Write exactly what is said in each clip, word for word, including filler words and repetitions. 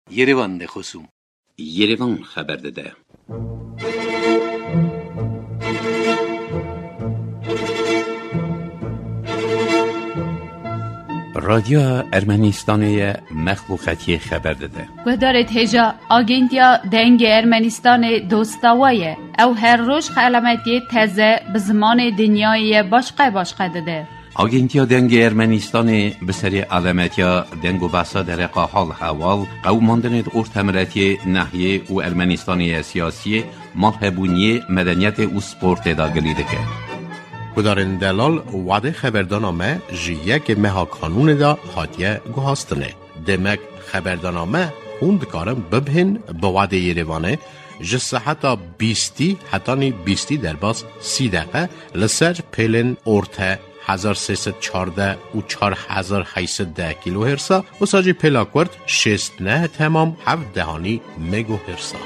Yerevan de خصوم Yerevan خبر داده. رادیو ارمنستان مخلوقاتی خبر داده. گذارت هجا آگنتیا دنگ ارمنستان دوستاویه او هر روز علامتی تازه به زمان دنیای باشقه باشقه داده. آگنتیا دنگ ارمنستان به سری علامتیا دنگ و بحثا در قاحال حوال قو ماندنید ارتمراتی نحیه و ارمنستانی سیاسی مرحبونی مدنیت و سپورت دا گلیده که. کدارن دلال وعده خبردانامه جیه که مها قانون دا حادیه گوهاستنه. دمک خبردانامه خوند کارم ببهن به وعده یروانه جسه حتی بیستی حتی نی بیستی در باز سی دقیقه لسر پیلن ارته هزار سیصد چارده و چار هزار هیصد ده کیلو هرسا و ساجی پلاکورد شست نه تمام هفت دهانی مگو هرسا.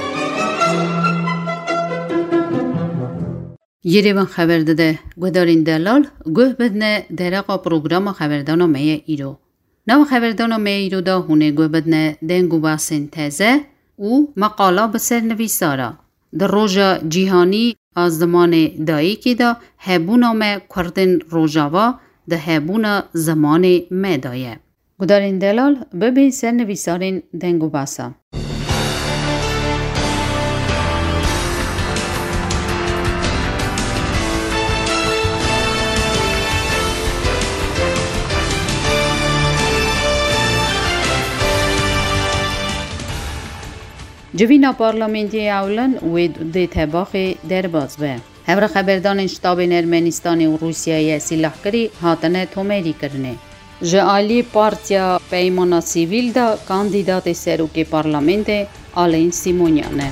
یریوان خبر داده گودارین دلال گوه بدنه درقا پروگرام خبردانامه ایرو. نو خبردانامه ایرو دا هونه گوه بدنه دنگو باسن تازه و مقالا بسر نویسارا. در روژا جیهانی از زمان دایی که دا هبونامه کردن روژاوا ده هبون زمان مدایه. گودارین دلال ببین سر نویسارین دنگو باسا. جوینا پارلمانتی اولن و دی تباخی در باز به. هفر خبردان شتاب ارمنستان و روسیه سلاحگری هاتنه تومری کرنه. جعالی پارتیا پیمانا سیویل دا کاندیدات سروک پارلمانت آلین سیمونیانه.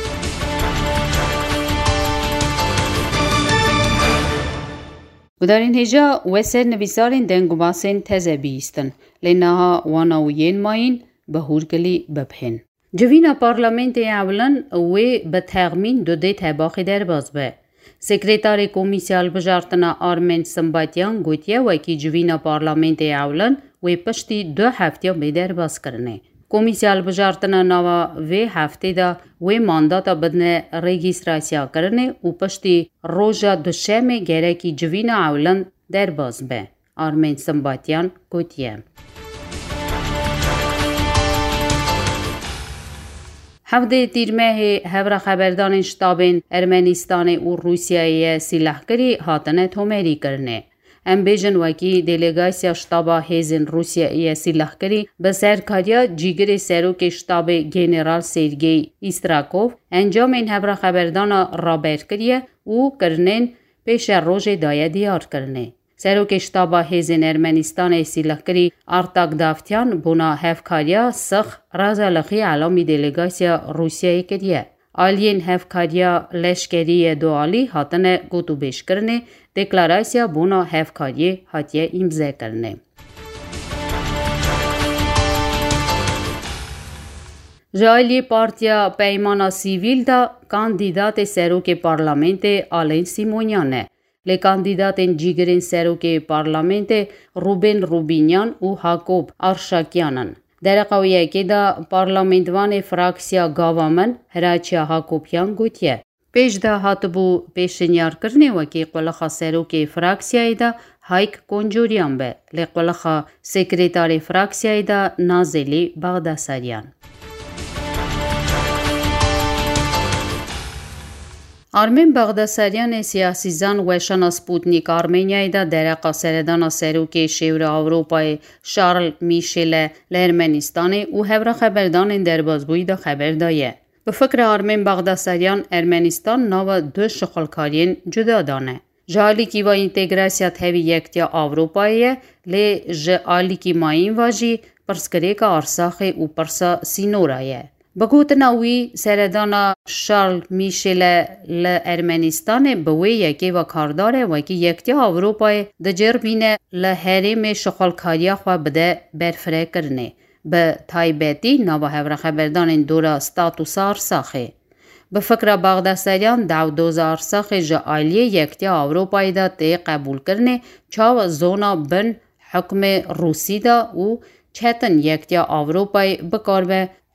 گدارین هجا و سر نویسارین دنگو باسین تزه بیستن. لینها واناوین ماین بهورگلی ببهن. جوینا پارلمانت اولن و به تغمین دو دی تباخی در باز به. سکرتار کمیسیال بجارتنا آرمن سمباتیان گوتیه و که جوینا پارلمانت اولن و پشتی دو هفته به در باز کرنه. کمیسیال بجارتنا نوا و هفته دا و مانداتا بدن رجیستراسیا کرنه و پشتی روژا دوشنبه گره که جوینا اولن در باز به. آرمن سمباتیان گوتیه. هفته تیرمه هفر خبردان شتابین ارمنستان و روسیه سلاحگری هاتنه تومری کرنه. ام بیجن وکی دلیگاسیا شتابا هیزن روسیه سلاحگری به سرکاریا جیگر سروک شتاب گنرال سرگی استراکوف انجام این هفر خبردان رابر کریه و کرنن پیش روژ دایه دیار کرنه. سروک شتابا هیزن ارمنستان سلاحگری ارتاک دافتیان بنا هفکاریا سخ رازالخی علامی دلیگاسیا روسیه کریه. آلین هفکاریا لشکری دوالی هاتنه گوتو بیش کرنه دکلاراسیا بنا هفکاری هاتیه امضا کرنه. جایلی پارتیا پیمانا سیویل دا کاندیدات سروک پارلمانت آلین سیمونیانه. لی کاندیداتین جیگرین سروک پارلمانت روبن روبینیان و هاکوب آرشاکیانن. در قویه که دا پارلمانتوان فراکسیا گاوامن هراچیا هاکوبیان گوتیه. پیش دا هاتبو پیشنیار کرنه و که قلخا سروک فراکسیای دا هایک کنجوریان به. لی قلخا سکریتار فراکسیای دا نازلی بغداساریان. آرمین بغداساریان سیاسیزان و شنا سپوتنیک آرمینیای دا در قاصردان سروک شور آوروپای شارل میشل لرمنستان و هفر خبردان در بازگوی دا خبر دایه. به فکر آرمین بغداساریان ارمنستان نو دو شغلکارین جدا دانه. جالی کی و اینتگراسیا تهوی یکتیا آوروپایه لی جالی کی ماین واجی پرسکری که ارساخ و پرسا سینورایه. بگوتناوی سردانا شارل میشل ل ارمنستان بوی یکی و کارداره و که یکتی آوروپای دجر بینه لحریم شغلکاریا خوا بده برفره کرنه. به تایبتی نوا هفر خبردان دورا ستاتوس ارساخه. به فکر بغداساریان دو دوز ارساخ جعالی یکتی آوروپای دا تی قبول کرنه چاو زونا بن حکم روسی دا و چهتن یکتیا آوروپای بکار به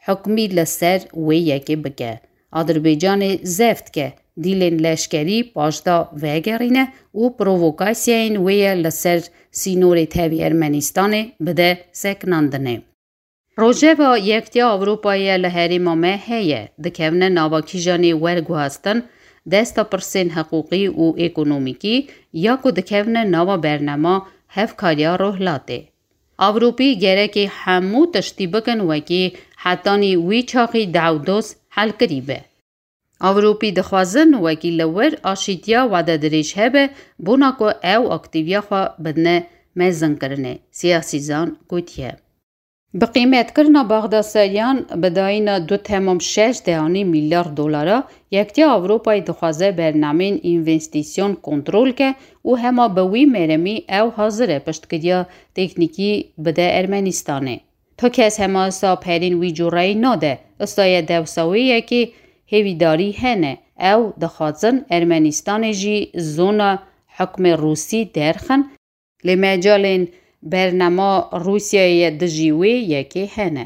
حکمی لسر و یکی بگه. آذربایجان زفت که دیلن لشکری پاشتا وگرینه و پرووکاسیین وی لسر سینور تاوی ارمنستان بده سکناندنه. روژه یکتی اروپایی لحری مامه هیه دکهونه ناواکیجانی ورگوهستن دستا پرسین حقوقی و اکونومیکی یا که دکهونه ناوا برنامه هفکاریا روحلاته. اوروپی گره که همو تشتی بکن وکی حتانی وی چاقی دعودوس حل کریبه. اوروپی دخوازن وکی لور آشیتیا وده دریش هبه بونا که او اکتیویا خواه بدنه مزن کرنه. سیاسی زان گوتیه. بقیمت کرنا بغدادسریان بداین دو تمام شش دهانی میلیارد دلاره یکتی اروپای دخوازه برنامه اینوستیسیون کنترل که او همه بوی مرمی او حاضره پشتگیری تکنیکی بده ارمنستانه. تو کس همه سا پرین وی جورایی ناده استای دوساویه که هیویداری هنه او دخوازن ارمنستان جی زون حکم روسی درخن لمجالین برنامه روسیه دجیوی یکی هنه.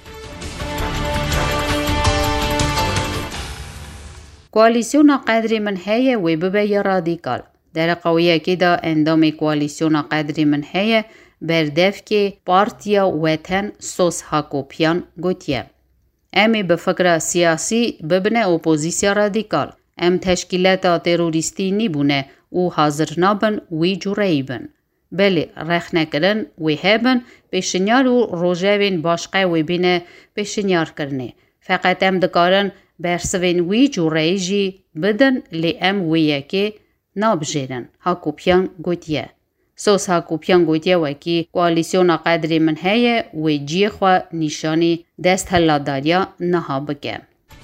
کوالیسیون قدری من هیه و ببه رادیکال. در قویه که دا اندام کوالیسیون قدری من هیه بردف که پارتیا وطن سوس هاکوپیان گوتیه. امی به فکر سیاسی ببنه اپوزیسیا رادیکال. ام تشکیلات تروریستی نیبونه و حاضر نابن وی جوری بن. بله رخنه کرن وی هبن پیشنیار و روژوین باشقه وی بینه پیشنیار کرنه. فقط ام دکارن برسوین وی جوری جی بدن لی ام وی یکی نابجیرن. هاکوپیان گوتیه. سوس هاکوپیان گوتیه وکی کوالیسیون قدری من هیه وی جی خواه نشانی دست هلاداریا نها بگه.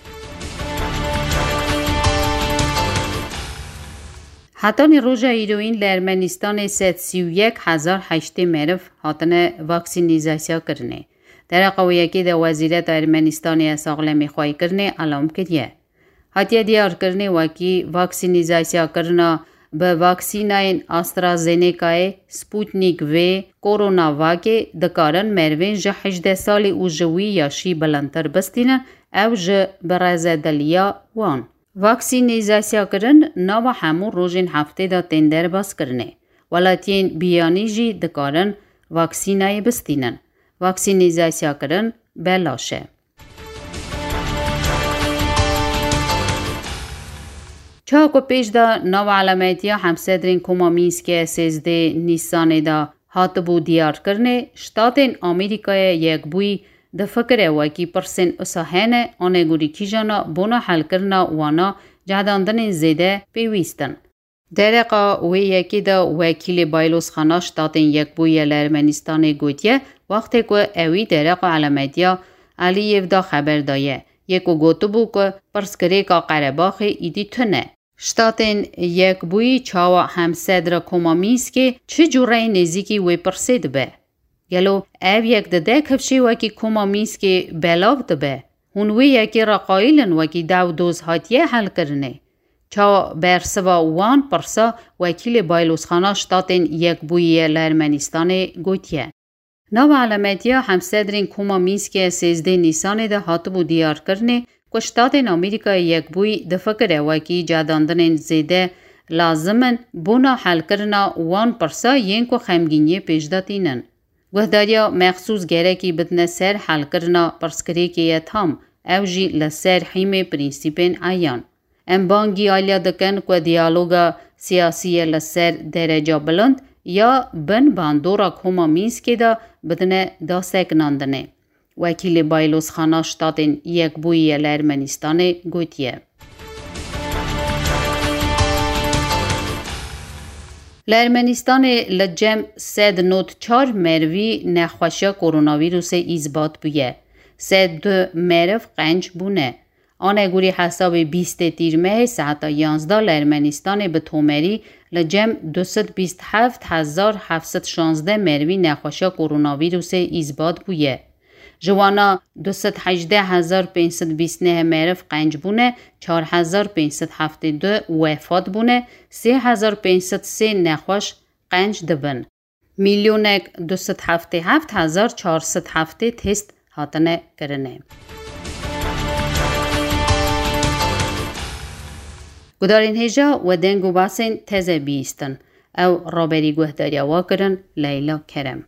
حتانی روژه ایروین لارمنستان سد سی و یک هزار هشتی مرف حتانه واکسینیزاسیا کرنه. در قویه که در وزیرت ارمنستانی ساغلمی خواهی کرنه علام کریه. حتیه دیار کرنه وکی واکسینیزاسیا کرنه به واکسیناین آسترازینیکای سپوتنیک و کورونا واکه دکارن مروین جه هجده سالی او جوی یا شی بلندتر بستینن او جه برازه دلیا وان. واکسینیزاسیا کرن نوا همون روزین هفته دا تندر باز کرنه. ولاتین بیانی جی دکارن واکسینای بستینن. واکسینیزاسیا کرن بلاشه. چاکو پیش دا نو علامتیا همسدرین کومامینسکی سیزده نیسان دا هاتبو دیار کرنه شتاتین آمریکای یک بوی د فکر وکی پرسن اساهنه آنه گوری کیجانا بونا حل کرنا وانا جهداندن زیده پیویستن. درقا وی یکی دا وکیل بایلوس خانا شتاتین یک بوی لارمنستان گوتیه وقتی که اوی درقا علامتیا علیف دا خبر دایه. یکو گوتو بو که پرسکری که قرباخی ایدی تنه. شتاتین یک بوی چاوا همسدر کومامینسکی چه جوره نزیکی وی پرسید به؟ گلو او یک دده کفشی وکی کومامینسکی بلاو دبه. هنوی یکی را قایلن وکی دو دوز هاتیه حل کرنه. چا برسوا وان پرسا وکیل بایلوس خانا شتاتین یک بوی لارمنستان گوتیه. نو علامتیا همسدرین کومامینسکی سیزده نیسان ده هاتبو دیار کرنه که شتاتین امریکا یک بوی ده فکر وکی جاداندن زیده لازمن بونا حل کرنا وان پرسا ین کو خمگینی پیشداتینن. گهداریا مخصوص گره کی بدن سر حل کرنا پرسکری که تام او جی لسر حیم پرینسیپین آیان. ام بانگی آلیا دکن که دیالوگا سیاسی لسر درجه بلند یا بن باندورا کومامینسکی دا بدن دا سکناندنه. وکیل بایلوس خانا شتاتین یک بوی لارمنستان گوتیه. لارمنستان لجم سد نوت چار مروی نخوشی کرونا ویروس ایزبات بویه. سد دو مرف قنج بونه. آن گوری حساب بیست تیر مه ساعت یانزده لارمنستان به تومری لجم دویست بیست و هفت هزار هفتصد و شانزده مروی نخوشی کرونا ویروس ایزبات بویه. جوانا دویست و هجده هزار و پانصد و بیست و نه مرف قنج بونه، چهار هزار و پانصد و هفتاد و دو وفات بونه، سه هزار و پانصد و سه نخوش قنج دبن. میلیونک دویست و هفتاد و هفت هزار و چهارصد و هفتاد تست هاتنه کرنه. گدارین هجا و دنگو باسین تزه بیستن او رابری گوهداریا واکرن لیلا کرم.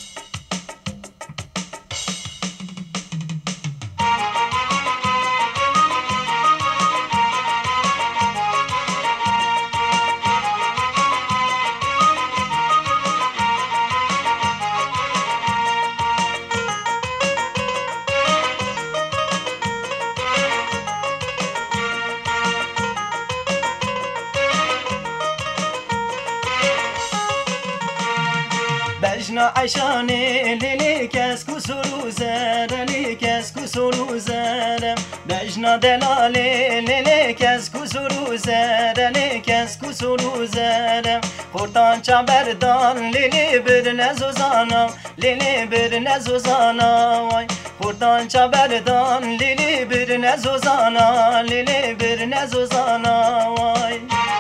بجنا عشاني ليلي كاسكو سروزر ليلي كاسكو سروزر بجنا دلالي ليلي كاسكو سروزر ليلي كاسكو سروزر خورتان چابردان ليلي برنزوزانا ليلي برنزوزانا واي خورتان چابردان ليلي برنزوزانا ليلي برنزوزانا واي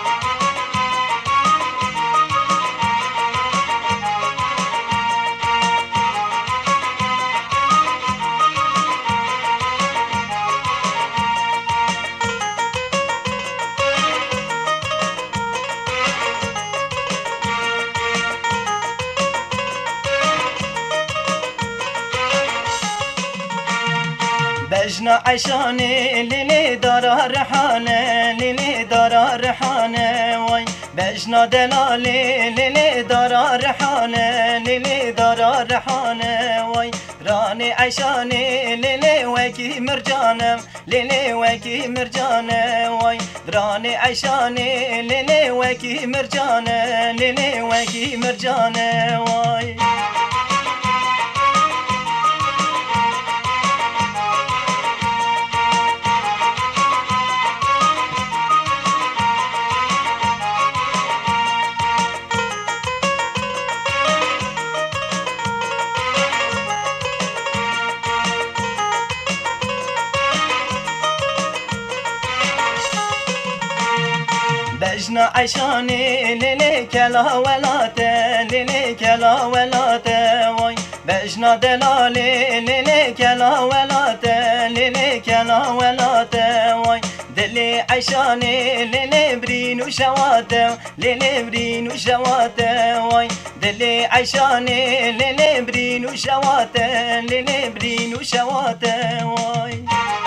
بجنا عشاني ليلي دارا رحانة ليلي دارا رحانة واي بجنا دلالي ليلي دارا رحانة ليلي دارا رحانة واي راني عشاني ليلي وكي مرجانة ليلي وكي مرجانة واي راني عشاني ليلي وكي مرجانة ليلي وكي مرجانة واي بجنا عشاني ليلي كلا ولاته ليلي كلا ولاته واي بجنا دلالي ليلي كلا ولاته ليلي كلا ولاته واي دلي عشاني ليلي برين وشواته ليلي برين وشواته واي دلي عشاني ليلي برين وشواته ليلي برين وشواته واي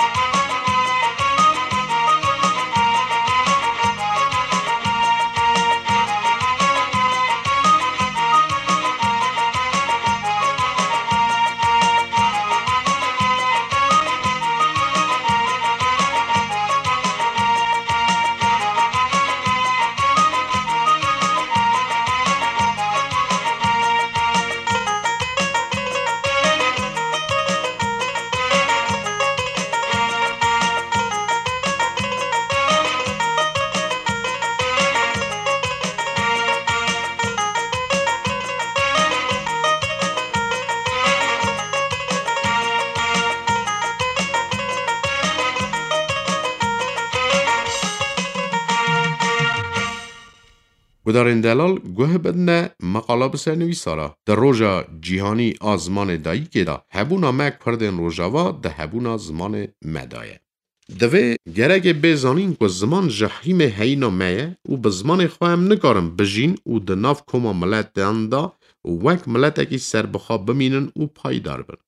گدارین دلال گوه بدنه مقاله بسر نویسارا در روژا جیهانی آزمان دایی که دا هبونا مک پردن روژاوا ده هبونا زمان مدایه. دوی گرگ بیزانین که زمان جحیم هینا میه و به زمان خواهم نکارم بجین و ده ناف کما ملت داندا و وک ملت اکی سر بخوا بمینن و پایدار بن.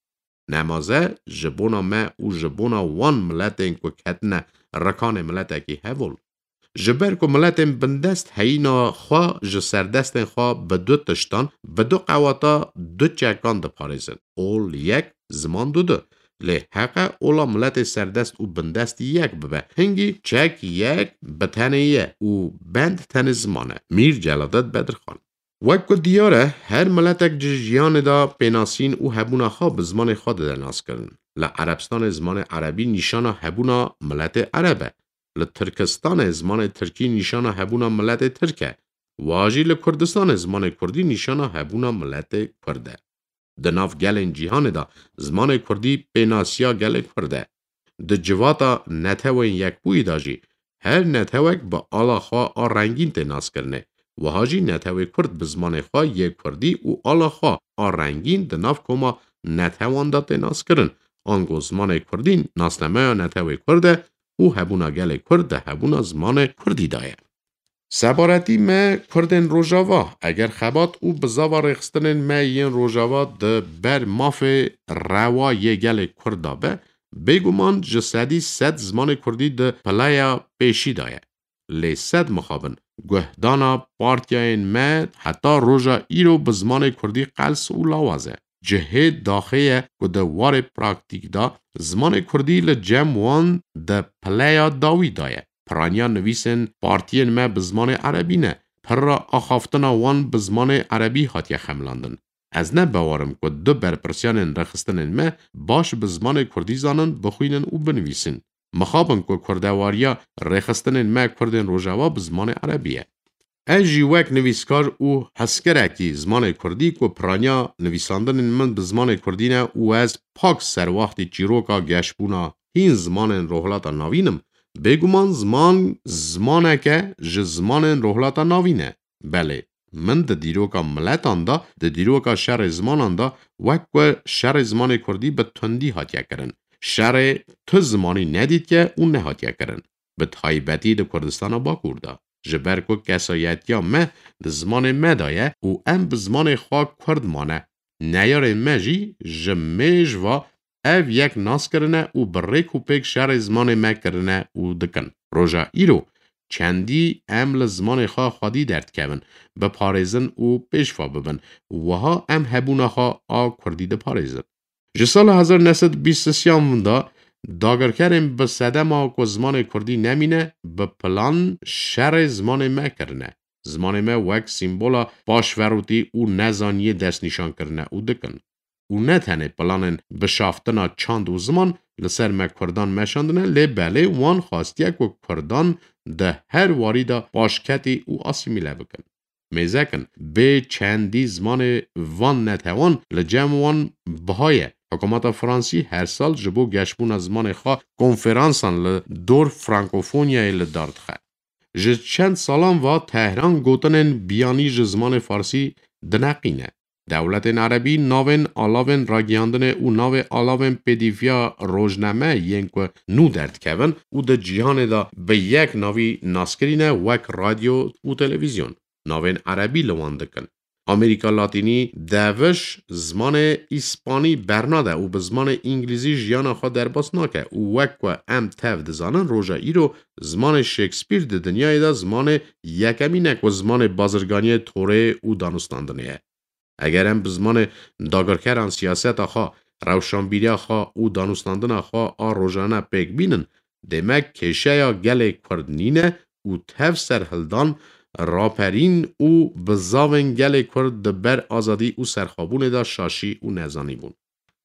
نمازه جبونا ما و جبونا وان ملت این که کتنه رکان ملت اکی هول. جبر که ملتم بندست هینا خواه جسردستن خواه به دو تشتان به دو قواتا دو چکان ده پارزن. اول یک زمان دو دو. لی حقا اولا ملت سردست و بندست یک ببه. هنگی چک یک بتنه یه و بند تن زمانه. میر جلادت بدرخان. وکو دیاره هر ملتک جیان دا پیناسین و هبونا خواه به زمان خود درناس کرن. لعربستان زمان عربی نشانا هبونا ملت عربه. لترکستان زمان ترکی نشانه هبونا ملت ترکه. واجی لکردستان زمان کردی نشانه هبونا ملت کرده. دناف گلن جیهان دا زمان کردی پیناسیا گل کرده. د جواتا نتوین یک بوی داجی. هر نتوک با آلا خواه آرنگین تناس کرنه. و هاجی نتوی کرد به زمان خواه یک کردی و آلا خواه آرنگین دناف کما نتوان دا تناس کرن. آنگو زمان کردین ناسنمه نتوی کرده او هبونا گل کرد ده هبونا زمان کردی دایه. سبارتی ما کردن روژاوا اگر خبات او بزاوا رخستنن ما ین روژاوا ده بر ماف روا یه گل کردا به بگومان جسدی صد زمان کردی ده پلایا پیشی دایه. لی صد مخابن گهدانا پارتیاین ما حتی روژا ایرو بزمان کردی قلس او لاوازه. جهه داخله که ده وار پراکتیک دا زمان کردی لجم وان ده پلایا داوی دایه. پرانیا نویسن پارتیین ما بزمان عربی نه پر را آخافتنا وان بزمان عربی هاتیه خملاندن. از نه باورم که دو برپرسیان رخستنن ما باش بزمان کردی زانن بخوینن و بنویسن. مخابن که کردواریا رخستنن ما کردن روژاوا بزمان عربیه. اجی وک نویسکار او حسکرکی زمان کردی که پرانیا نویساندن من بزمان کردی نه او از پاک سر وقتی چیروکا گشبونا هین زمان روحلاتا ناوینم بگومان زمان زمانه که جه زمان روحلاتا ناوینه. بله من ده دیروکا ملتان دا ده دیروکا شهر زمانان دا وک شهر زمان کردی به تندی هاتیه کرن. شهر تو زمانی ندید که اون نهاتیه کرن. به تایبتی ده کردستان باکور دا. جبر کو کسایتیا مه ده زمان مدایه او ام به زمان خواه کرد مانه. نیار مجی جمیج و او یک ناس کرنه او بره کوپک شهر زمان مه کرنه او دکن. روژا ایرو چندی ام لزمان خواه خادی درد کبن به پارزن او پیشفا ببن وها ام هبونه خواه آ کردی ده پارزن. جسال هزار و نهصد و بیست و سه دا داگر کرم به صدم آ که زمان کردی نمینه به پلان شهر زمان مه کرنه. زمان مه وک سیمبولا پاشوروتی او نزانی دست نشان کرنه او دکن. او نه تنه پلانن بشافتنا چاند و زمان لسر ما کردان مشاندنه لی بله وان خواستیه که کردان ده هر واری دا پاشکتی او آسیمیله بکن. میزکن به چندی زمان وان نتوان لجم وان بهایه. حکومت فرانسی هر سال جبو گشبون از زمان خواه کنفرانسان لدور فرانکوفونیای لدارد خواه. جه چند سالان و تهران گوتنن بیانی جه زمان فارسی دنقینه. دولت عربی ناون آلاون راگیاندن او ناو آلاون پدیفیا روزنامه ین که نو درد کون او ده جهان دا به یک ناوی ناسکرینه وک رادیو و تلویزیون. ناون عربی لوان دکن. امریکا لاتینی دوش زمان اسپانی برناده او به زمان انگلیزی جیان خواه در باس ناکه او وک که ام تف دزانن روژا ایرو زمان شکسپیر ده دنیای دا زمان یکمی نک و زمان بازرگانی توره او دانستاندنیه. اگر هم به زمان داگرکران سیاست آخوا روشنبیری آخوا او دانستاندن آخوا آ روژانه پیک بینن دمک کشه یا گل کردنینه او تف سرهلدان راپرین او بزاون گل کرد دبر آزادی او سرخابون دا شاشی او نزانی بون.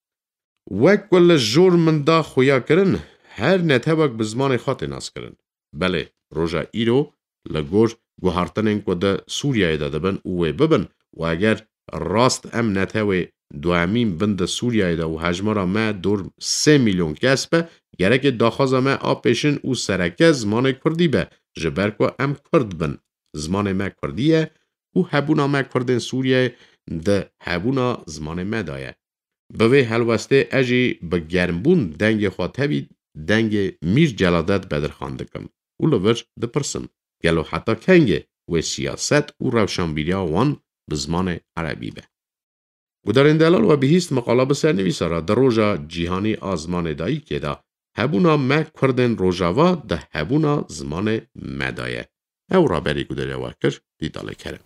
وک کل جور من دا خویا کرن هر نتوک بزمان خاط ناس کرن. بله روژا ایرو لگور گوهارتنین که دا سوریای دا دبن اوه ببن و اگر راست ام نتوه دوامین بند سوریای دا و حجمارا ما دور سه میلیون کس به گرک داخوازا ما آپیشن او سرکه زمان کردی به جبر که ام کرد بن. زمان ما کردیه او هبونا ما کردن سوریه ده هبونا زمان ما دایه. بوی حلوسته اجی به گرمبون دنگ خواهتوی دنگ میر جلادت بدر خاندکم. او لوش ده پرسم. گلو حتی کنگه و سیاست او روشنبیریا وان به زمان عربی به. و در این دلال و بهیست مقاله بسر نویسارا در روژا جیهانی آزمان دایی که دا هبونا ما کردن روژاوا ده هبونا زمان ما دایه. او را بری گدره وکر دیداله کرم.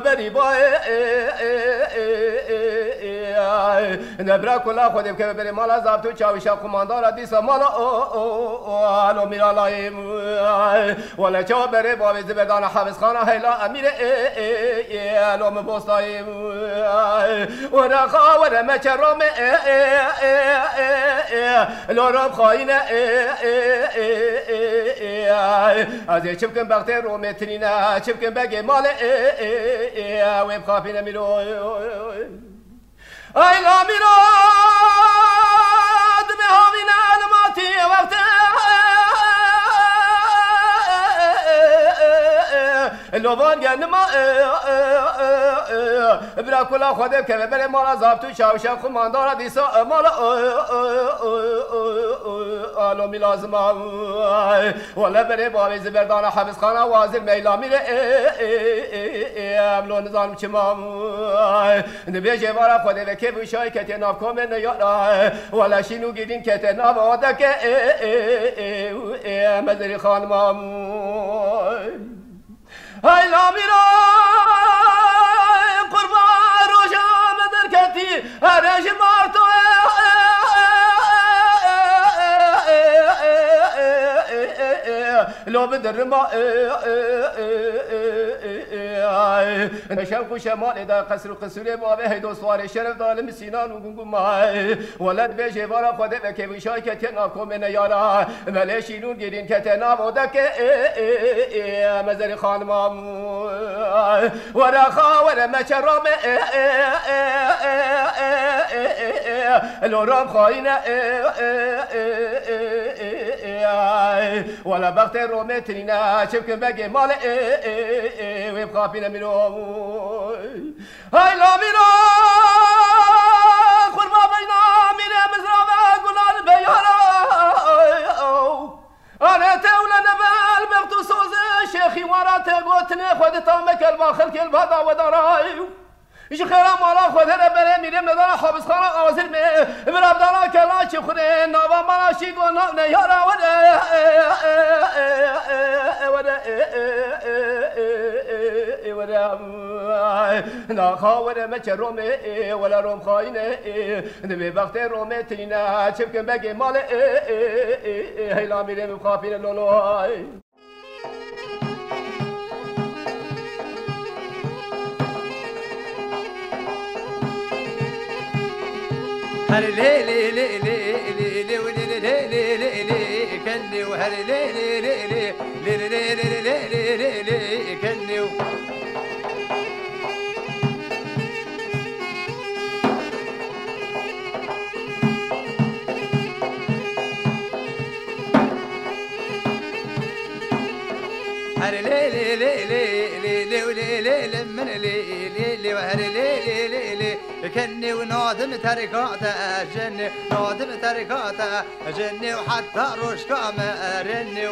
بری با نبرا کلا خودم که بری مالا زابطو چاویشا کماندارا دیسا مالا آلو میرا لایم ولا چاو بری با زبردان حافظ خانه هیلا امیر آلو مبوستایم ورا خاور مچروم لورم خاینه از چپکن بخت رومترینا چپکن بگه مال ویم خافینه میرو ای لا میرو دمه هاوینه علماتی وقت لوان گنما برا کلا خودم که بره مالا زابطو شاوشم خماندارا دیسا مالا آلو می لازم ولا بره بابی زبردان حفظ خانه وازر میلا میره املو نظام چمام نبی جوارا خودم که بوشای که تناب کمن یارا ولا شینو گیدین که تناب آده که مزری خانمام های لامیرا قربان روشا مدر کتی هرش مارتو لو بدر ما نشم خوش مال دا قصر قصر ما به دو سوار شرف دال سینان و گنگو مای ولد به جوارا خود به که وشای که تنا کومن یارا ملشینون گیرین که تنا ودک مزر خانمام ورا خاور مچرام لورام خاینه ولا بخت رومترینا چپکن بگه مال ویم خافینه میرو های لا میرو خورما بینا میره مزرا و گلال بیارا آنه تولا نبال بغتو سوزه شیخی وارا تگوتنه خودتا مکل با خلک البادا و دارای ایش خیرم مالا خوده را بره میریم ندارا حافظ خانه آزر می براب دارا کلا چی خوده نوا مالا شی گو نام نیارا وده وده وده ناخا وده مچه رومه ولا روم خاینه نبی وقت رومه ترینه چپکن بگی مال هیلا میریم خافین لولوهای هر لي لي لي لي لي لي ولي لي لي لي لي كني وهر لي لي لي لي لي لي لي لي لي لي كني هر لي لي لي لي لي لي ولي لي لمن لي لي لي وهر لي لي لي لي كني ونادم تركاته جني نادم تركاته جني وحتى روش كامه رني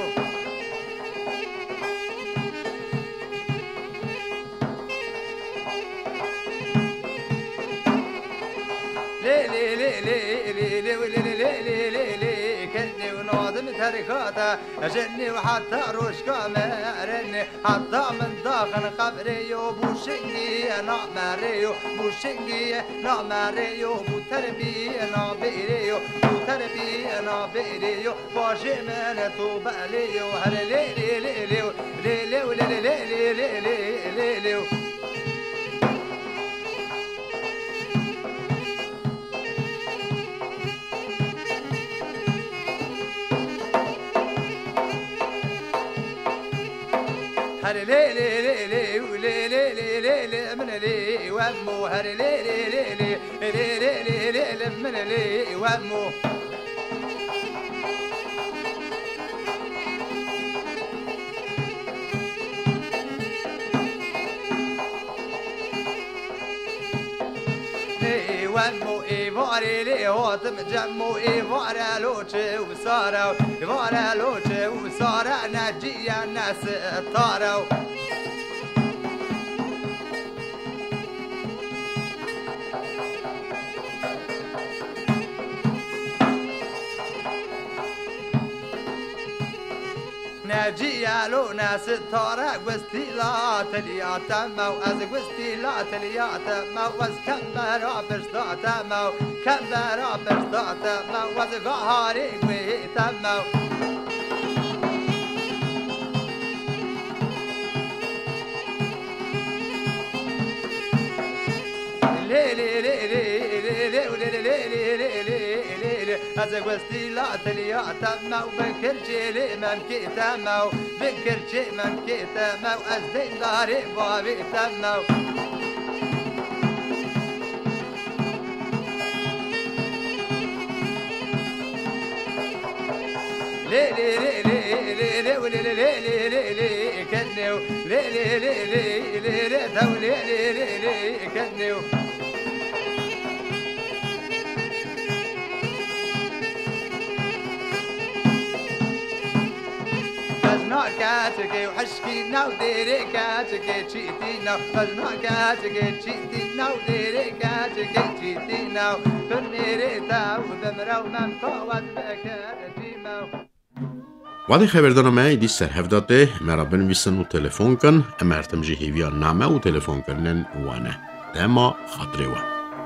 لي لي لي لي لي لي لي لي لي لي كني ونادم تركاته جني وحتى روش كامه رني حتى من داخل قبري وبوشنجي نعمريو بوشنجي نعمريو بوتربي نابيريو بوتربي نابيريو واجي من توباليو هر لي لي لي لي لي لي لي لي لي لي لي هر لي لي لي لي ولي لي لي لي لي من لي وامو هر لي لي لي لي لي لي لي لي من لي وامو وامو ايفاري لي هاتم جمو ايفارا لوچه وسارا ايفارا لوچه وسارا نجيا ناس طارو جيالو ناس تارا وستيلات الياتما وأز وستيلات الياتما وأز كمبرا برستاتما كمبرا برستاتما وأز غهاري ويتما از گستی لاتلیا تمو بکر چلی ممکی تمو بکر چی ممکی تمو از دینداری بابی تمو لي لي لي لي لي لي لي لي لي لي كنيو لي لي لي لي لي لي تو لي لي لي لي كنيو بجنا كاتكي وحشكي ناو ديري كاتكي تشيتي ناو بجنا كاتكي تشيتي ناو ديري كاتكي تشيتي ناو كنيري تاو دمرو ممكوات بكاتي ماو وادي خبردارنامه ایدی سرهفداده مرابن ویسن و تلفون کن امرتم جهیویا نامه و تلفون کنن وانه دما خاطره وان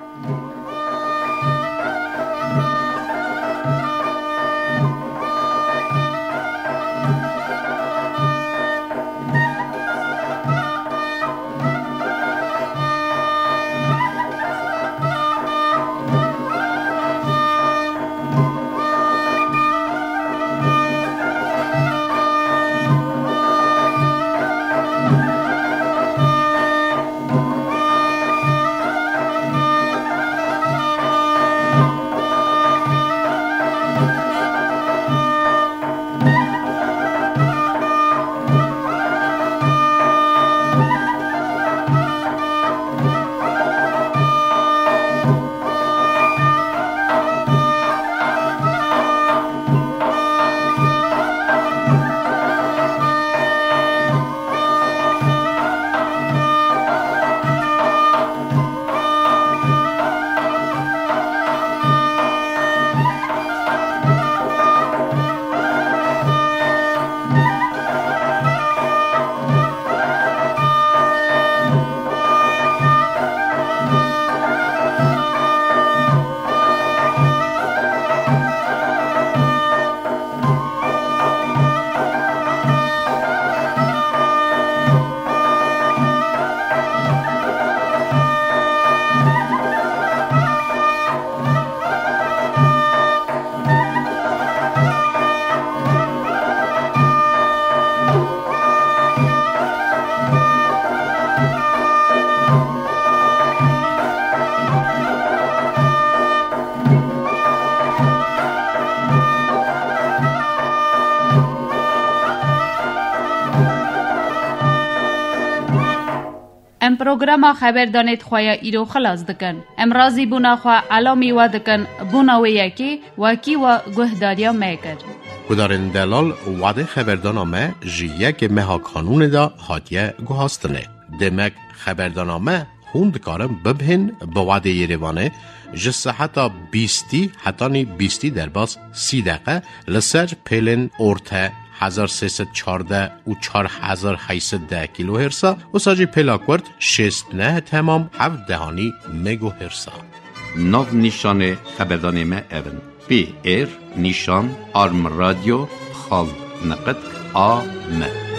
ام پروگراما خبر دانید خواه ایرو خلاص دکن. ام رازی بونا خواه علامی و دکن بونا و یکی وکی و گهداریا میکر. کدارن دلال وعده خبردارنامه جیه مها کانون دا هاتیه گوهاستنه. دمک خبردارنامه خوند کارم ببهن با وعده یروانه جسه حتی بیستی حتی نی بیستی در باز سی دقیقه لسر پیلن ارته هزار سیصد چارده و چار هزار هیصد ده کیلو هرسا و ساجی پلاکورد شست نه تمام هفت دهانی مگو هرسا. نو نشان خبردارنامه اون پی ایر نشان آرم رادیو خال نقد آ م